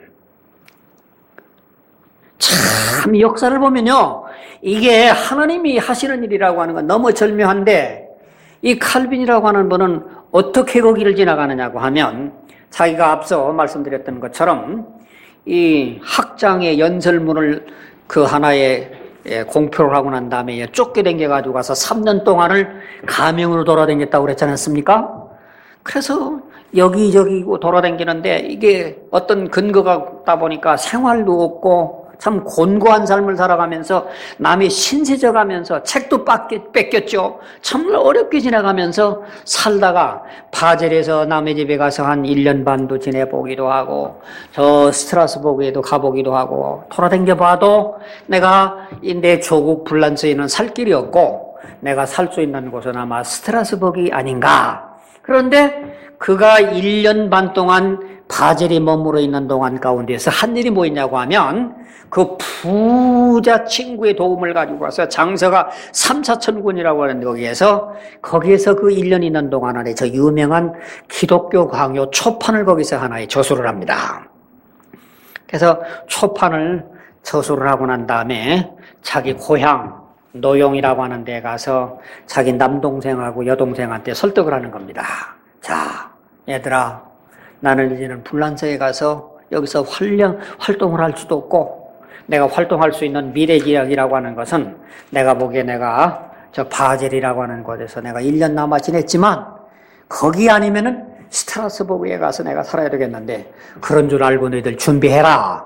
참, 역사를 보면요, 이게 하나님이 하시는 일이라고 하는 건 너무 절묘한데, 이 칼빈이라고 하는 분은 어떻게 거기를 지나가느냐고 하면, 자기가 앞서 말씀드렸던 것처럼 이 학장의 연설문을 그 하나의 공표를 하고 난 다음에 쫓겨댕겨가지고 가서 삼 년 동안을 가명으로 돌아다녔다고 그랬지 않습니까? 그래서 여기저기 돌아다니는데 이게 어떤 근거가 없다 보니까 생활도 없고 참 곤고한 삶을 살아가면서 남의 신세져 가면서 책도 뺏겼죠. 정말 어렵게 지나가면서 살다가 바젤에서 남의 집에 가서 한 일 년 반도 지내보기도 하고 저 스트라스부르에도 가보기도 하고 돌아다녀 봐도 내가 내 조국 불란서에는 살 길이 없고 내가 살 수 있는 곳은 아마 스트라스부르 아닌가. 그런데 그가 일 년 반 동안 바젤에 머물러 있는 동안 가운데서 한 일이 뭐였냐고 하면 그 부자 친구의 도움을 가지고 와서 장서가 삼사천군이라고 하는데 거기에서 거기에서 그 일 년 있는 동안 안에 저 유명한 기독교 강요 초판을 거기서 하나의 저수를 합니다. 그래서 초판을 저수를 하고 난 다음에 자기 고향 노용이라고 하는 데 가서 자기 남동생하고 여동생한테 설득을 하는 겁니다. 자, 얘들아, 나는 이제는 불란서에 가서 여기서 활령, 활동을 할 수도 없고 내가 활동할 수 있는 미래지역이라고 하는 것은 내가 보기에 내가 저 바젤이라고 하는 곳에서 내가 일 년 남아 지냈지만 거기 아니면은 스트라스부르에 가서 내가 살아야 되겠는데 그런 줄 알고 너희들 준비해라.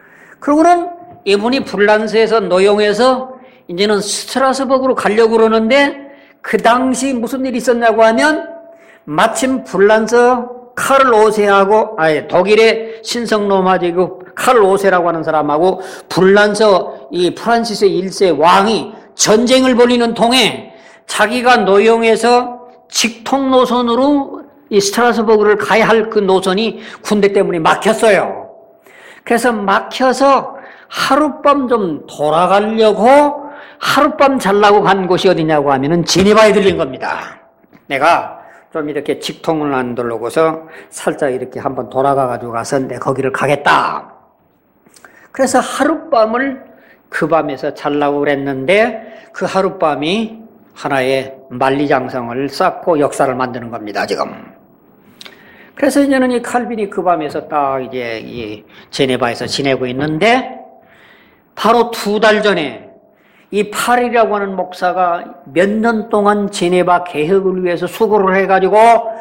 그러고는 이분이 불란서에서 노용해서 이제는 스트라스부르로 가려고 그러는데 그 당시 무슨 일이 있었냐고 하면 마침 불란서 카를 오세하고 아예 독일의 신성 로마제국 카를 오세라고 하는 사람하고 불란서 이 프란시스 일 세 왕이 전쟁을 벌이는 통에 자기가 노용해서 직통 노선으로 이 스트라스부르를 가야 할 그 노선이 군대 때문에 막혔어요. 그래서 막혀서 하룻밤 좀 돌아가려고 하룻밤 자려고 간 곳이 어디냐고 하면은 제네바에 들린 겁니다. 내가 좀 이렇게 직통을 안 돌르고서 살짝 이렇게 한번 돌아가가지고 가서 내 거기를 가겠다. 그래서 하룻밤을 그 밤에서 자려고 그랬는데 그 하룻밤이 하나의 만리장성을 쌓고 역사를 만드는 겁니다, 지금. 그래서 이제는 이 칼빈이 그 밤에서 딱 이제 이 제네바에서 지내고 있는데 바로 두 달 전에 이 팔이라고 하는 목사가 몇 년 동안 제네바 개혁을 위해서 수고를 해가지고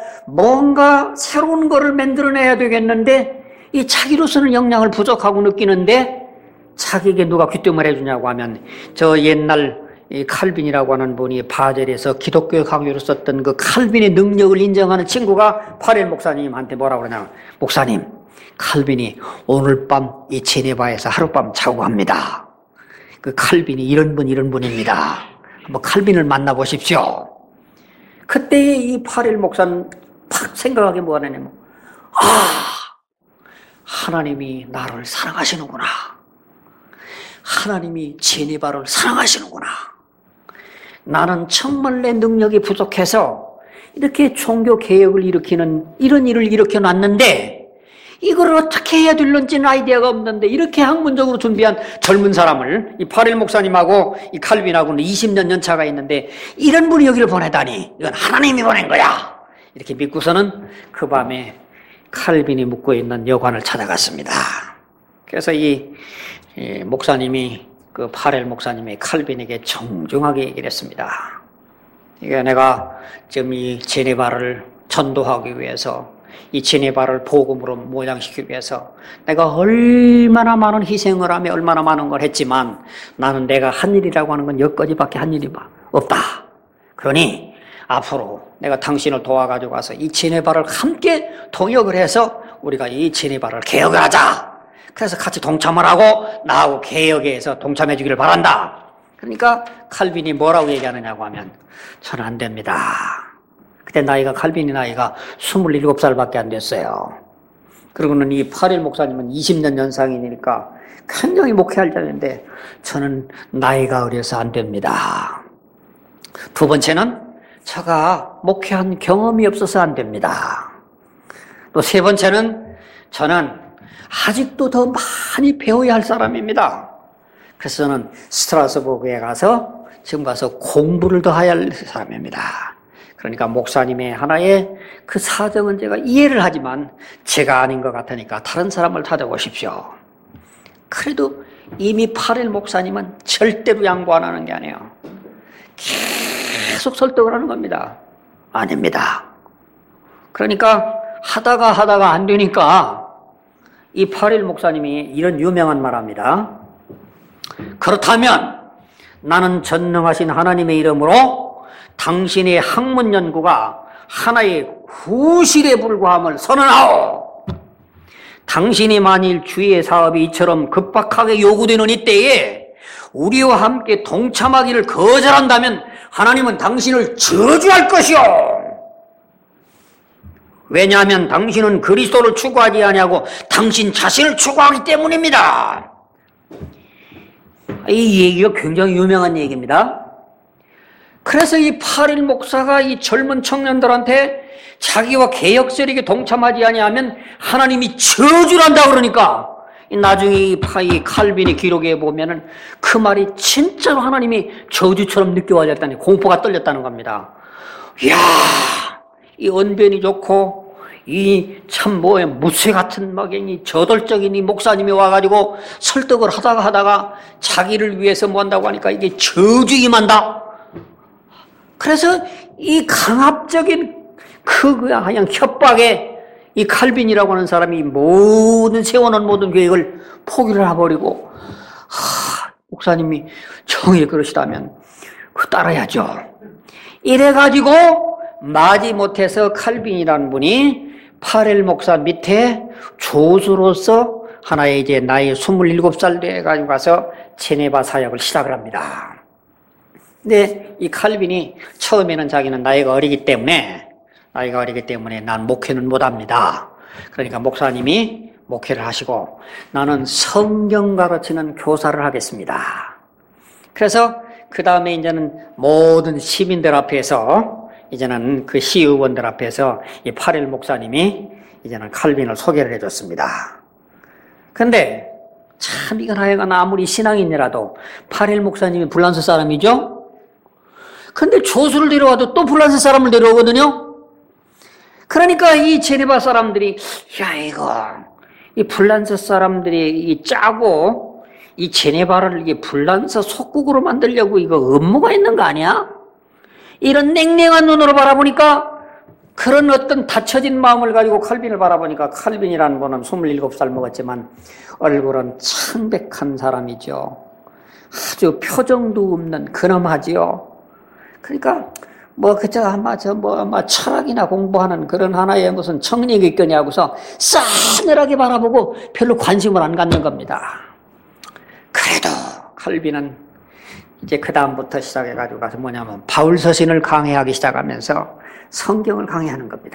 뭔가 새로운 거를 만들어내야 되겠는데 이 자기로서는 역량을 부족하고 느끼는데 자기에게 누가 귀뜸을 해주냐고 하면 저 옛날 이 칼빈이라고 하는 분이 바젤에서 기독교 강요로 썼던 그 칼빈의 능력을 인정하는 친구가 파렐 목사님한테 뭐라고 그러냐. 목사님, 칼빈이 오늘 밤 이 제네바에서 하룻밤 자고 갑니다. 그 칼빈이 이런 분 이런 분입니다. 한번 칼빈을 만나보십시오. 그때 이 파렐 목사는 팍 생각하게 뭐가 되냐면 아, 하나님이 나를 사랑하시는구나. 하나님이 제네바를 사랑하시는구나. 나는 정말 내 능력이 부족해서 이렇게 종교 개혁을 일으키는 이런 일을 일으켜놨는데 이걸 어떻게 해야 될런지는 아이디어가 없는데 이렇게 학문적으로 준비한 젊은 사람을 이 파렐 목사님하고 이 칼빈하고는 이십 년 연차가 있는데 이런 분이 여기를 보내다니 이건 하나님이 보낸 거야. 이렇게 믿고서는 그 밤에 칼빈이 묵고 있는 여관을 찾아갔습니다. 그래서 이, 이 목사님이 그 파렐 목사님이 칼빈에게 정중하게 얘기를 했습니다. 이게 내가 지금 이 제네바를 전도하기 위해서 이 제네바를 복음으로 모양시키기 위해서 내가 얼마나 많은 희생을 하며 얼마나 많은 걸 했지만 나는 내가 한 일이라고 하는 건 여기까지밖에 한 일이 없다. 그러니 앞으로 내가 당신을 도와가지고 와서 이 제네바를 함께 동역을 해서 우리가 이 제네바를 개혁을 하자. 그래서 같이 동참을 하고 나하고 개혁에 해서 동참해 주기를 바란다. 그러니까 칼빈이 뭐라고 얘기하느냐고 하면 저는 안 됩니다. 그때 나이가 칼빈이 나이가 스물일곱 살밖에 안 됐어요. 그리고는 이 파렐 목사님은 이십 년 연상이니까 굉장히 목회할 자인데 저는 나이가 어려서 안 됩니다. 두 번째는 제가 목회한 경험이 없어서 안 됩니다. 또 세 번째는 저는 아직도 더 많이 배워야 할 사람입니다. 그래서 저는 스트라스부르에 가서 지금 가서 공부를 더 해야 할 사람입니다. 그러니까 목사님의 하나의 그 사정은 제가 이해를 하지만 제가 아닌 것 같으니까 다른 사람을 찾아보십시오. 그래도 이미 파렐 목사님은 절대로 양보 안 하는 게 아니에요. 계속 설득을 하는 겁니다. 아닙니다. 그러니까 하다가 하다가 안 되니까 이 파렐 목사님이 이런 유명한 말 합니다. 그렇다면 나는 전능하신 하나님의 이름으로 당신의 학문 연구가 하나의 후실에 불과함을 선언하오. 당신이 만일 주의 사업이 이처럼 급박하게 요구되는 이때에 우리와 함께 동참하기를 거절한다면 하나님은 당신을 저주할 것이오. 왜냐하면 당신은 그리스도를 추구하지 아니하고 당신 자신을 추구하기 때문입니다. 이 얘기가 굉장히 유명한 얘기입니다. 그래서 이 파릴 목사가 이 젊은 청년들한테 자기와 개혁 세력에 동참하지 아니하면 하나님이 저주를 한다 그러니까 나중에 이 파이 칼빈의 기록에 보면은 그 말이 진짜로 하나님이 저주처럼 느껴졌다니 공포가 떨렸다는 겁니다. 이야, 이 언변이 좋고 이 참 뭐에 무쇠 같은 막이 저돌적인 이 목사님이 와가지고 설득을 하다가 하다가 자기를 위해서 뭐 한다고 하니까 이게 저주 임한다. 그래서 이 강압적인 그 그냥 협박에 이 칼빈이라고 하는 사람이 모든 세워놓은 모든 계획을 포기를 해버리고, 하, 목사님이 정말 그러시다면 그 따라야죠. 이래가지고 마지못해서 칼빈이라는 분이 파렐 목사 밑에 조수로서 하나의 이제 나이 스물일곱 살 돼가지고 가서 제네바 사역을 시작을 합니다. 근데 이 칼빈이 처음에는 자기는 나이가 어리기 때문에 나이가 어리기 때문에 난 목회는 못합니다. 그러니까 목사님이 목회를 하시고 나는 성경 가르치는 교사를 하겠습니다. 그래서 그 다음에 이제는 모든 시민들 앞에서 이제는 그 시의원들 앞에서 이 파렐 목사님이 이제는 칼빈을 소개를 해줬습니다. 근데 참 이건 하여간 아무리 신앙인이라도 파렐 목사님이 불란서 사람이죠? 근데 조수를 데려와도 또 불란서 사람을 데려오거든요? 그러니까 이 제네바 사람들이, 야, 이거, 이 불란서 사람들이 이 짜고, 이 제네바를 이게 불란서 속국으로 만들려고 이거 음모가 있는 거 아니야? 이런 냉랭한 눈으로 바라보니까, 그런 어떤 닫혀진 마음을 가지고 칼빈을 바라보니까, 칼빈이라는 분은 스물일곱 살 먹었지만, 얼굴은 창백한 사람이죠. 아주 표정도 없는 근엄하지요. 그러니까, 뭐, 그저, 아마, 저, 뭐, 아마, 철학이나 공부하는 그런 하나의 무슨 청력이 있거냐고서 싸늘하게 바라보고 별로 관심을 안 갖는 겁니다. 그래도, 칼빈은 이제 그다음부터 시작해가지고 가서 뭐냐면, 바울 서신을 강해하기 시작하면서 성경을 강해하는 겁니다.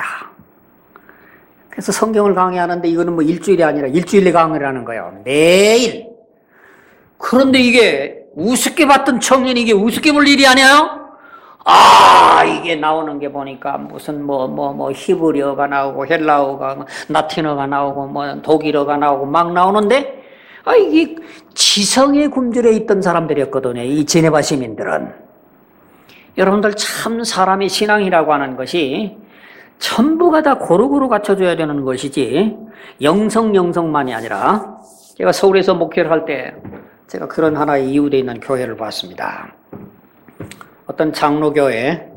그래서 성경을 강해하는데 이거는 뭐 일주일이 아니라 일주일에 강의를 하는 거예요. 매일. 그런데 이게 우습게 봤던 청년이 이게 우습게 볼 일이 아니에요? 아, 이게 나오는 게 보니까 무슨 뭐, 뭐, 뭐, 히브리어가 나오고, 헬라어가, 라틴어가 나오고, 뭐, 독일어가 나오고 막 나오는데, 아, 이게 지성의 굶주려 있던 사람들이었거든요. 이 제네바 시민들은. 여러분들 참 사람의 신앙이라고 하는 것이 전부가 다 고루고루 갖춰줘야 되는 것이지, 영성, 영성만이 아니라, 제가 서울에서 목회를 할 때, 제가 그런 하나의 이웃에 있는 교회를 봤습니다. 어떤 장로교회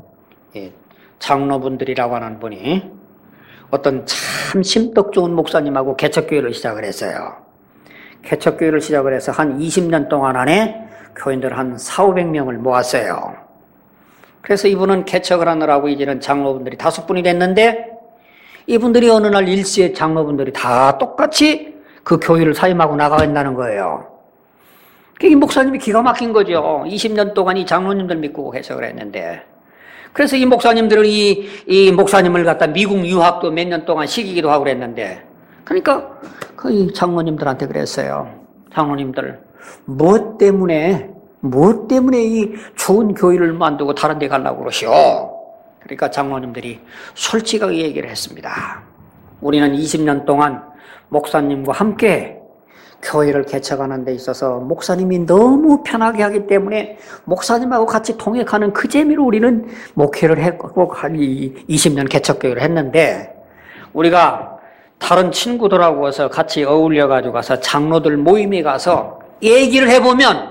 장로분들이라고 하는 분이 어떤 참 심떡 좋은 목사님하고 개척교회를 시작을 했어요. 개척교회를 시작을 해서 한 이십 년 동안 안에 교인들 한 사오백 명을 모았어요. 그래서 이분은 개척을 하느라고 이제는 장로분들이 다섯 분이 됐는데 이분들이 어느 날 일시에 장로분들이 다 똑같이 그 교회를 사임하고 나가겠다는 거예요. 이 목사님이 기가 막힌 거죠. 이십 년 동안 이 장로님들 믿고 해석을 했는데. 그래서 이 목사님들은 이, 이 목사님을 갖다 미국 유학도 몇 년 동안 시키기도 하고 그랬는데. 그러니까 그 장로님들한테 그랬어요. 장로님들, 무엇 때문에, 무엇 때문에 이 좋은 교회를 만들고 다른 데 가려고 그러시오? 그러니까 장로님들이 솔직하게 얘기를 했습니다. 우리는 이십 년 동안 목사님과 함께 교회를 개척하는 데 있어서 목사님이 너무 편하게 하기 때문에 목사님하고 같이 통역하는 그 재미로 우리는 목회를 했고 이십 년 개척교회를 했는데 우리가 다른 친구들하고 와서 같이 어울려가지고 가서 장로들 모임에 가서 얘기를 해보면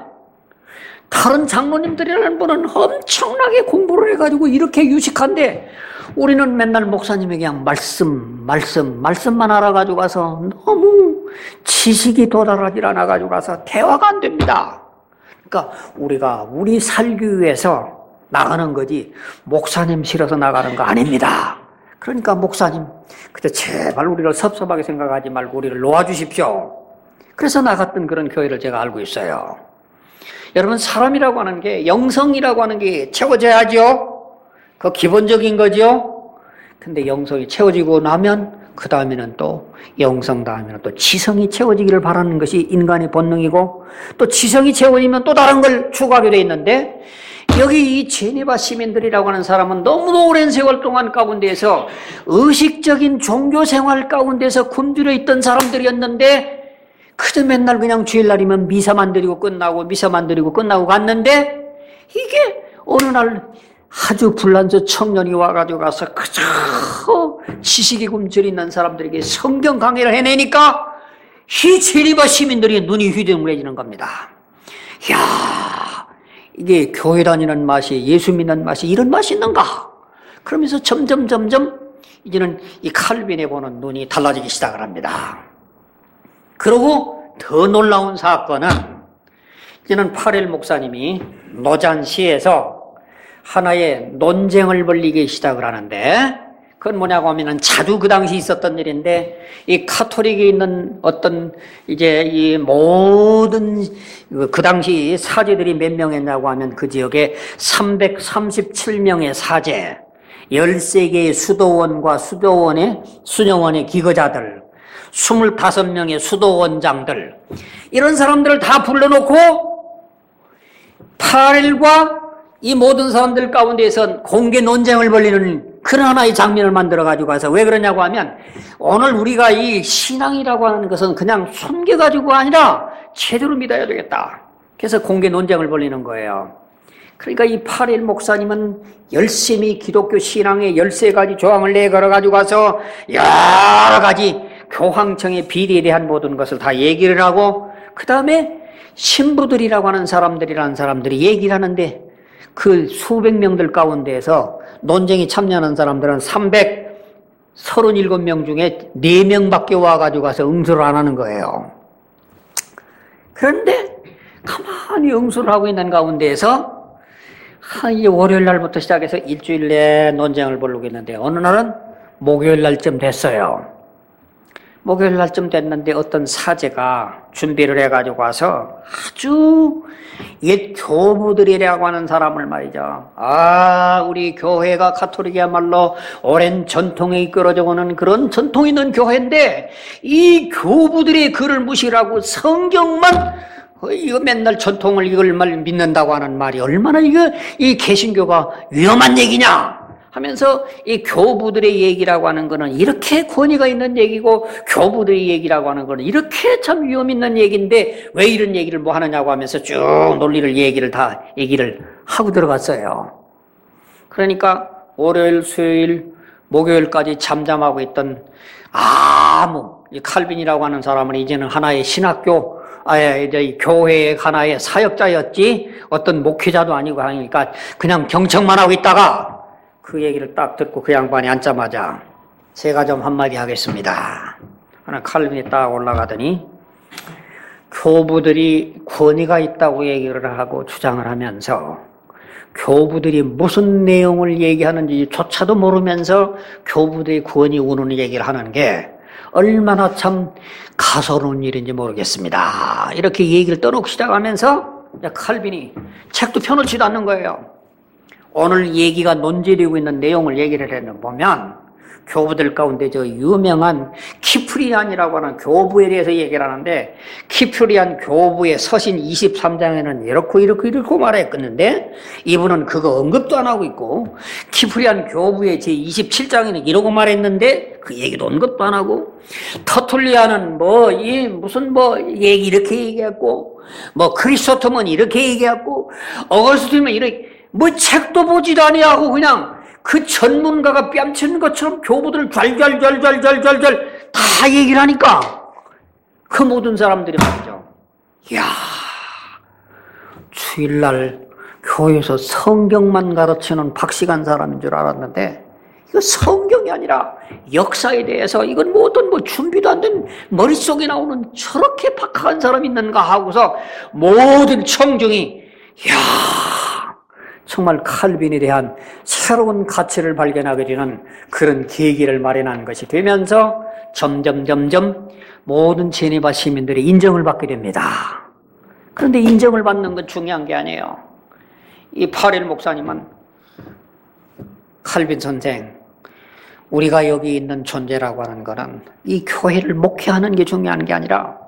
다른 장로님들이라는 분은 엄청나게 공부를 해가지고 이렇게 유식한데 우리는 맨날 목사님에게 그냥 말씀, 말씀, 말씀만 알아가지고 가서 너무 지식이 도달하지 않아가지고 가서 대화가 안 됩니다. 그러니까 우리가 우리 살기 위해서 나가는 거지 목사님 싫어서 나가는 거 아닙니다. 그러니까 목사님 그때 제발 우리를 섭섭하게 생각하지 말고 우리를 놓아주십시오. 그래서 나갔던 그런 교회를 제가 알고 있어요. 여러분 사람이라고 하는 게 영성이라고 하는 게 채워져야죠. 그 기본적인 거죠. 근데 영성이 채워지고 나면 그 다음에는 또 영성 다음에는 또 지성이 채워지기를 바라는 것이 인간의 본능이고 또 지성이 채워지면 또 다른 걸 추구하게 돼 있는데 여기 이 제네바 시민들이라고 하는 사람은 너무도 오랜 세월 동안 가운데에서 의식적인 종교 생활 가운데서 굶주려 있던 사람들이었는데 그저 맨날 그냥 주일날이면 미사만 드리고 끝나고 미사만 드리고 끝나고 갔는데 이게 어느 날 아주 불란서 청년이 와가지고 가서 그저 지식이 굶주려 있는 사람들에게 성경 강의를 해내니까 이 제네바 시민들이 눈이 휘둥그레지는 겁니다. 이야, 이게 교회 다니는 맛이, 예수 믿는 맛이 이런 맛이 있는가? 그러면서 점점 점점 이제는 이 칼빈에 보는 눈이 달라지기 시작을 합니다. 그리고 더 놀라운 사건은 이제는 파렐 목사님이 노잔시에서 하나의 논쟁을 벌이기 시작을 하는데 그건 뭐냐고 하면은 자주 그 당시 있었던 일인데 이 카톨릭에 있는 어떤 이제 이 모든 그 당시 사제들이 몇 명이었냐고 하면 그 지역에 삼백삼십칠 명의 사제, 열세 개의 수도원과 수도원의 수녀원의 기거자들, 스물다섯 명의 수도원장들 이런 사람들을 다 불러놓고 파렐과 이 모든 사람들 가운데에선 공개 논쟁을 벌이는 그런 하나의 장면을 만들어가지고 가서 왜 그러냐고 하면 오늘 우리가 이 신앙이라고 하는 것은 그냥 숨겨가지고 아니라 제대로 믿어야 되겠다. 그래서 공개 논쟁을 벌이는 거예요. 그러니까 이 파렐 목사님은 열심히 기독교 신앙의 열세 가지 조항을 내걸어가지고 가서 여러 가지 교황청의 비리에 대한 모든 것을 다 얘기를 하고 그 다음에 신부들이라고 하는 사람들이라는 사람들이 얘기를 하는데 그 수백 명들 가운데에서 논쟁에 참여하는 사람들은 삼백삼십칠 명 중에 네 명밖에 와가지고 가서 응수를 안 하는 거예요. 그런데 가만히 응수를 하고 있는 가운데에서 한 이제 월요일 날부터 시작해서 일주일 내에 논쟁을 벌이고 있는데 어느 날은 목요일 날쯤 됐어요. 목요일 날쯤 됐는데 어떤 사제가 준비를 해가지고 와서 아주 옛 교부들이라고 하는 사람을 말이죠. 아, 우리 교회가 카톨릭이야말로 오랜 전통에 이끌어져 오는 그런 전통 있는 교회인데 이 교부들의 글을 무시하고 성경만 이거 맨날 전통을 이걸 말 믿는다고 하는 말이 얼마나 이거 이 개신교가 위험한 얘기냐 하면서 이 교부들의 얘기라고 하는 거는 이렇게 권위가 있는 얘기고 교부들의 얘기라고 하는 거는 이렇게 참 위험 있는 얘기인데 왜 이런 얘기를 뭐 하느냐고 하면서 쭉 논리를 얘기를 다 얘기를 하고 들어갔어요. 그러니까 월요일, 수요일, 목요일까지 잠잠하고 있던 아무 이 칼빈이라고 하는 사람은 이제는 하나의 신학교 아예 이제 교회의 하나의 사역자였지 어떤 목회자도 아니고 하니까 그냥 경청만 하고 있다가 그 얘기를 딱 듣고 그 양반이 앉자마자 제가 좀 한마디 하겠습니다. 하나 칼빈이 딱 올라가더니 교부들이 권위가 있다고 얘기를 하고 주장을 하면서 교부들이 무슨 내용을 얘기하는지 조차도 모르면서 교부들의 권위 우는 얘기를 하는 게 얼마나 참 가소로운 일인지 모르겠습니다. 이렇게 얘기를 떠놓고 시작하면서 칼빈이 책도 펴놓지도 않는 거예요. 오늘 얘기가 논제되고 있는 내용을 얘기를 해는 보면 교부들 가운데 저 유명한 키프리안이라고 하는 교부에 대해서 얘기를 하는데 키프리안 교부의 서신 이십삼 장에는 이렇고 이렇고 이렇고 말했었는데 이분은 그거 언급도 안 하고 있고 키프리안 교부의 제이십칠 장에는 이러고 말했는데 그 얘기도 언급도 안 하고 터툴리아는 뭐 이 무슨 뭐 얘기 이렇게 얘기했고 뭐 크리스토톰은 이렇게 얘기했고 어거스틴은 이렇게 뭐 책도 보지도 아니하고 그냥 그 전문가가 뺨치는 것처럼 교부들을 잘잘잘잘잘잘잘 다 얘기를 하니까 그 모든 사람들이 말이죠. 이야, 주일날 교회에서 성경만 가르치는 박식한 사람인 줄 알았는데 이거 성경이 아니라 역사에 대해서 이건 뭐 어떤 뭐 준비도 안 된 머릿속에 나오는 저렇게 박한 사람이 있는가 하고서 모든 청중이 이야 정말 칼빈에 대한 새로운 가치를 발견하게 되는 그런 계기를 마련한 것이 되면서 점점 점점 모든 제네바 시민들이 인정을 받게 됩니다. 그런데 인정을 받는 건 중요한 게 아니에요. 이 파렐 목사님은 칼빈 선생, 우리가 여기 있는 존재라고 하는 것은 이 교회를 목회하는 게 중요한 게 아니라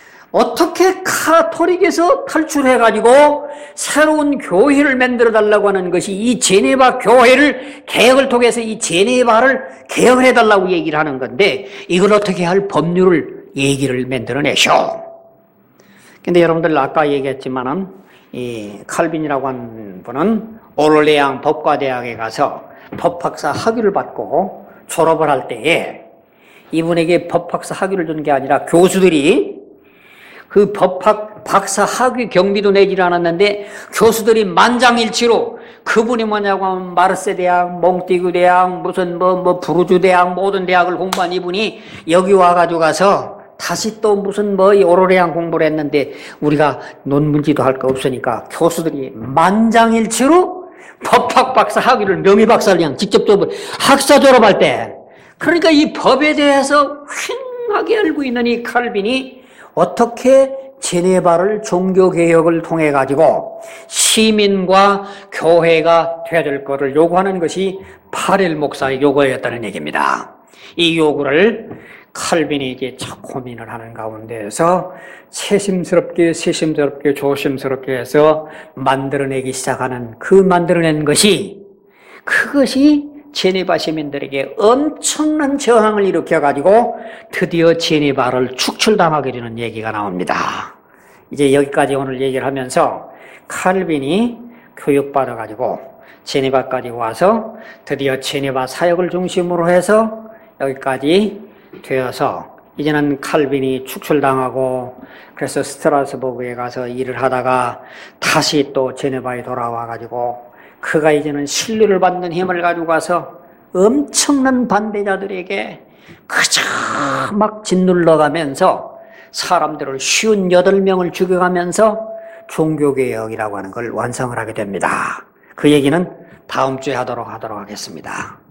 어떻게 카톨릭에서 탈출해가지고 새로운 교회를 만들어 달라고 하는 것이 이 제네바 교회를 개혁을 통해서 이 제네바를 개혁을 해달라고 얘기를 하는 건데 이걸 어떻게 할 법률을 얘기를 만들어내셔. 근데 여러분들 아까 얘기했지만은 이 칼빈이라고 하는 분은 오르레앙 법과대학에 가서 법학사 학위를 받고 졸업을 할 때에 이분에게 법학사 학위를 준 게 아니라 교수들이 그 법학 박사 학위 경비도 내지를 않았는데 교수들이 만장일치로 그분이 뭐냐고 하면 마르세 대학, 몽띠그 대학, 무슨 뭐, 뭐 부르주 대학 모든 대학을 공부한 이분이 여기 와가지고 가서 다시 또 무슨 뭐 오로레앙 공부를 했는데 우리가 논문지도 할 거 없으니까 교수들이 만장일치로 법학 박사 학위를 명예박사를 그냥 직접 또 학사 졸업할 때 그러니까 이 법에 대해서 휑하게 알고 있는 이 칼빈이 어떻게 제네바를 종교개혁을 통해 가지고 시민과 교회가 되어야 될 것을 요구하는 것이 파렐 목사의 요구였다는 얘기입니다. 이 요구를 칼빈이 이제 참 고민을 하는 가운데에서 세심스럽게 세심스럽게 조심스럽게 해서 만들어내기 시작하는 그 만들어낸 것이 그것이 제네바 시민들에게 엄청난 저항을 일으켜가지고 드디어 제네바를 축출당하게 되는 얘기가 나옵니다. 이제 여기까지 오늘 얘기를 하면서 칼빈이 교육받아가지고 제네바까지 와서 드디어 제네바 사역을 중심으로 해서 여기까지 되어서 이제는 칼빈이 축출당하고 그래서 스트라스부르크에 가서 일을 하다가 다시 또 제네바에 돌아와가지고 그가 이제는 신뢰를 받는 힘을 가지고 가서 엄청난 반대자들에게 그저 막 짓눌러가면서 사람들을 오십팔 명을 죽여가면서 종교개혁이라고 하는 걸 완성을 하게 됩니다. 그 얘기는 다음 주에 하도록 하도록 하겠습니다.